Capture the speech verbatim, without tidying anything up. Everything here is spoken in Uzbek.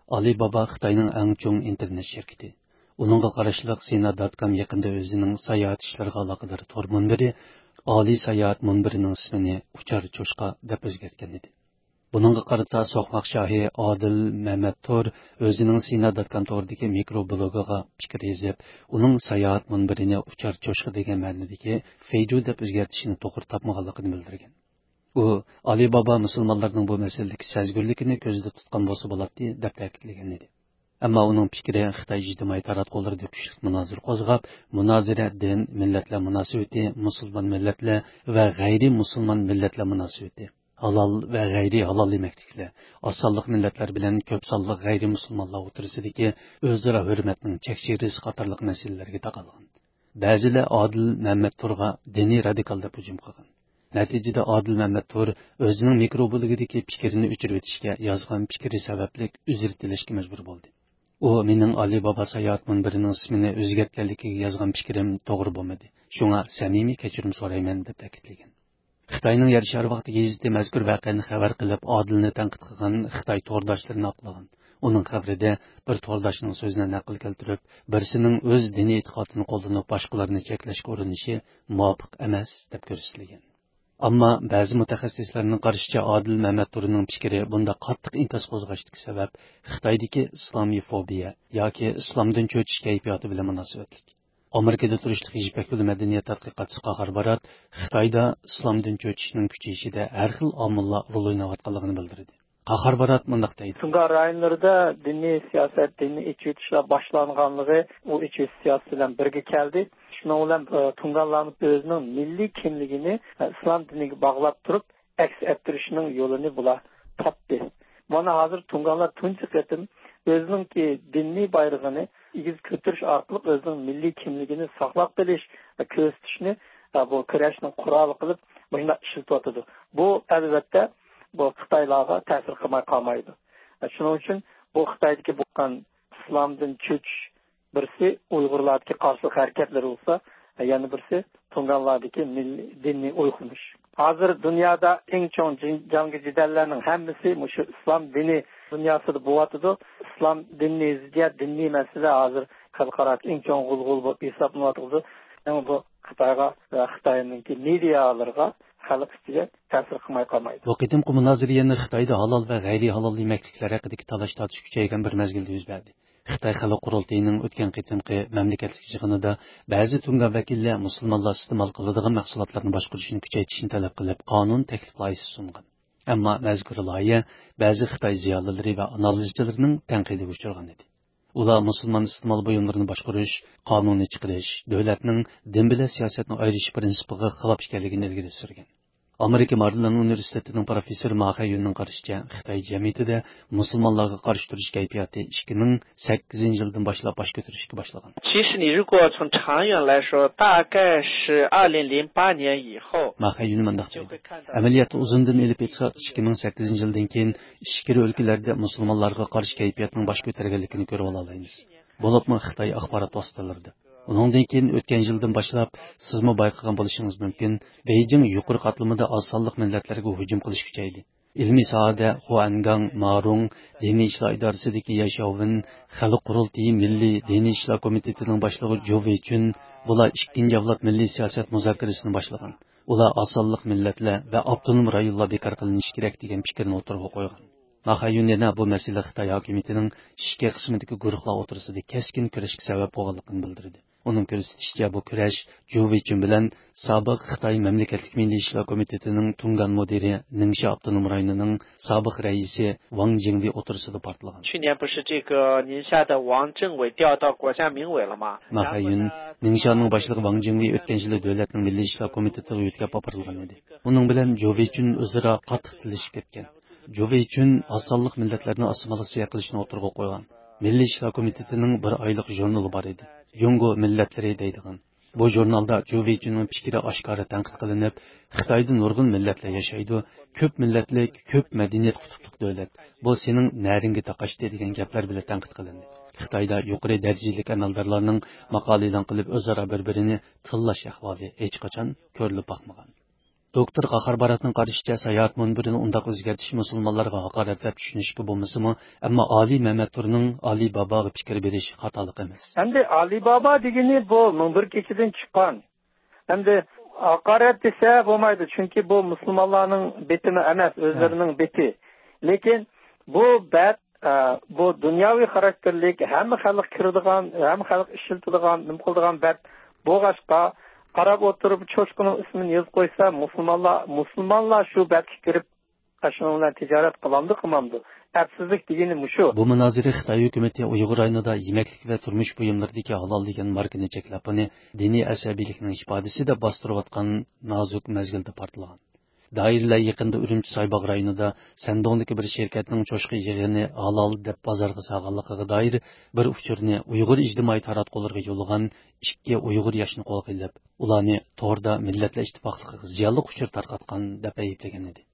Alibaba Xitoyning eng chong internet şirketi. Uningga qarashliq Sina dot com yaqinda o'zining sayohat ishlariga aloqador tor munbiri Oliy sayohat munbirining ismini Uchar Cho'shqa deb o'zgartgan edi. Buningga qarata So'qmoq shohi Odil Mehmet Tor o'zining Sina dot com to'g'ridagi mikroblogiga fikr yozib, uning sayohat munbirini Uchar Cho'shqa degan ma'nodagi Feyju deb o'zgartishini to'g'ri topmaganligini bildirgan. U Alibaba musulmonlarning bu masaladagi sezgurligini ko'zda tutgan bo'lsa bo'ladi deb ta'kidlagan edi. Ammo uning fikri Xitoy ijtimoiy taratqularida kuchli munozara qo'zg'ab, munozara din, millatlar munosabati, musulmon millatlar va g'ayri musulmon millatlar munosabati, halol va g'ayri halol demakliklar, osonliq millatlar bilan ko'p sonli g'ayri musulmonlar o'tirsidagi o'zaro hurmatning chekchirish qatorliq masalalarga taqalgan. Ba'zilar Odil Mehmet Turg'a diniy radikal deb hujum qilgan. Natijada Odil Mehmet Tur o'zining mikrobligidagi fikrini o'chirib o'tishga yozgan fikri sababli uzr tilashga majbur bo'ldi. U mening Alibaba sayohat munbirining ismini o'zgartganligiga yozgan fikrim to'g'ri bo'lmadi. Shunga samimiy kechirim so'rayman deb ta'kidlagan. Xitoyning Yer shari vaqti gazeti mazkur voqeani xabar qilib, Odilni tanqid qilgan Xitoy to'rdoshlarini aqlagan. Uning xabarida bir to'rdoshining so'zini naql keltirib, birsining o'z diniy e'tiqodini qo'llanib boshqalarni cheklashga urinishi muvofiq emas deb ko'rsatilgan. Ammo ba'zi mutaxassislarning qarashicha Odil Mehmet Turning fikri bunda qattiq inkas qo'zg'ashdagi sabab Xitoydagi islomiy fobiya yoki islomdan cho'chish kayfiyati bilan munosabatlik. Amerikada turishli Hijbekul madaniyat tadqiqotchisi Qahar Barat Xitoyda islomdan cho'chishning kuchayishida har xil omillar rol o'ynayotganligini bildirdi. Qahar Barat mundaq deydi. Tunga rayonlarda diniy siyosat, diniy ichitishlar boshlanganligi u ichit siyosat bilan birga keldi. Shundan bilan Tungalarning o'zining milliy kimligini islom diniga bog'lab turib, aks ettirishning yo'lini bular topdi. Mana hozir Tungalar tunchi qatim o'zining diniy bayrog'ini igiz ko'tarish orqali o'zining milliy kimligini saqlab qolish va ko'rsatishni bu kurashning quroli qilib bunda ishlatyotdi. Bu albatta bu Xitoylarga ta'sir qilmay qolmaydi. Shuning uchun bu Xitoydagi bo'lgan islomdan cho'chish birsi Uyg'urlarga qarshi harakatlar bo'lsa, yana birsi Tungalardagi milliy diniy uyg'unish. Hozir dunyoda eng chong jangi jidallarning hammasi shu islom dini dunyosida bo'lyapti. Islom diniy ziddiyat, diniy masala hozir xalqaro eng chong g'ulg'ul bo'lib hisoblanadi. Yana bu Xitoyga va Xitoyning medialarga xalq ichiga ta'sir qilmay qolmaydi. Bu qitimqi munozirani Xitoyda halol va g'ayri halol demakliklar haqidagi talash tortish kuchaygan bir mezgilda yuz berdi. Xitoy xalq qurultayining o'tgan qitimqi mamlakatlik yig'inida ba'zi tunga vakillar musulmonlar iste'mol qiladigan mahsulotlarni boshqarishni kuchaytirishni talab qilib, qonun taklif loyihasi sungan. Ammo mazkur loyiha ba'zi Xitoy ziyolilari va analizchilarining tanqidiga uchragan edi. Ular musulmon iste'mol buyumlarini boshqarish, qonunni chiqarish, davlatning din bilan siyosatni ayirish prinsipiga xilof ekanligini ilgari surgan. Amerika Maryland universitetining professori Ma Haiyunning qarashicha, Xitoy jamiyatida musulmonlarga qarshi turish kayfiyati ikki ming sakkizinchi yildan boshlab bosh ko'tarishga boshlagan. 其实你如果从长远来说，大概是二零零八年以后。 Ma Haiyun mundaq deydi. Amaliyotda uzundan elib etsa ikki ming sakkizinchi yildan keyin ichkari o'lkalarda musulmonlarga qarshi kayfiyatning bosh ko'targanligini ko'rib olamiz. Bo'libmi Xitoy axborot vositalarida. Uningdan keyin o'tgan yildan boshlab sizmi bayqagan bo'lishingiz mumkin, Beijing yuqori qatlamida oz sonliq millatlarga hujum qilish kuchaydi. Ilmiy sohada Huangang, Marung, diniy ishlar idorasidagi Yashovin, Xalq qurultiyi milliy diniy ishlar komitetining boshlig'i Jo Weichun bular ikkinchi avlod milliy siyosat muzokarasini boshlagan. Ular osonliq millatlar va avtonom rayonlar bekor qilinishi kerak degan fikrni o'tirg'a qo'ygan. Mahayun yana bu masala Xitoy hokimiyatining ishga qismidagi guruhlar o'tirisida keskin kurashga sabab bo'lganligini bildirdi. Uning ko'rsatishicha bu kurash Jo Weichun bilan sobiq Xitoy mamlakatlik milliy ishlar komitetining Tungan mudiri Ningxia avtonom rayonining sobiq raisi Wang Jingli o'tirisida portlagan. 去年不是这个宁夏的王政委调到国家民委了吗？ Mahayun Ningxianing boshlig'i Wang Jingli o'tgan yili davlatning milliy ishlar komitetiga yetkazib qo'yilgan edi. Uning bilan Jo Weichun o'zaro qattiq tilashib ketgan. Jo Weichun osonliq millatlarni assimilyatsiya qilishni o'tirg'a qo'ygan. Milliy ishlar komitetining bir oylik jurnali bor edi. Jungo millatlari deydigan. Bu jurnalda Jo Weichunning fikri oshkora tanqid qilinib, Xitoyda nurg'un millatlar yashaydi, ko'p millatlik, ko'p madaniyat qutublik davlat. Bu sening naringga taqashdi degan gaplar bilan tanqid qilindi. Xitoyda yuqori darajali amaldorlarning maqola e'lon qilib o'zaro bir-birini tillash ahvoli hech qachon ko'rilib boqmagan. Doktor Qahar Baratning qarashicha sayohat munbirini undaq o'zgartish musulmonlarga haqoratlab tushunishga bo'lmasimi, ammo Ali Mehmet Turning Ali Babaga fikr berish xatolik emas. Endi Ali Baba degani bu munbir kechidan chiqqan. Endi haqorat desa bo'lmaydi, chunki bu musulmonlarning betimi emas, o'zlarining beti. Lekin bu bat bu dunyoviy xarakterlik, hamma xalq kiradigan, hamma xalq ishiltadigan, nima qiladigan bat bo'g'ashqa qarab o'tirib cho'chqining ismini yozib qo'ysa, musulmonlar musulmonlar shu batga kirib qashon bilan tijorat qilamdi, qilmamdi. Xavfsizlik degani mushu. Bu munozara Xitoy hukumati Uyg'ur rayonida yemeklik va turmush buyumlaridagi halol degan markani cheklab, uni diniy asabiylikning ifodasida bostirayotgan nozik mazgilda portlagan. Doiralar yaqinda Urumchi Soybog' rayonida Sandongdagi bir shirkatning cho'shqi yig'ini halol deb bozorga solganligiga doir bir uchurni Uyg'ur ijtimoiy taratqularga yo'llagan ikki Uyg'ur yoshni qo'lga ilib, ularni to'g'rida millatlar ittifoqligiga ziyonli uchur tarqatgan deb ayblagan edi.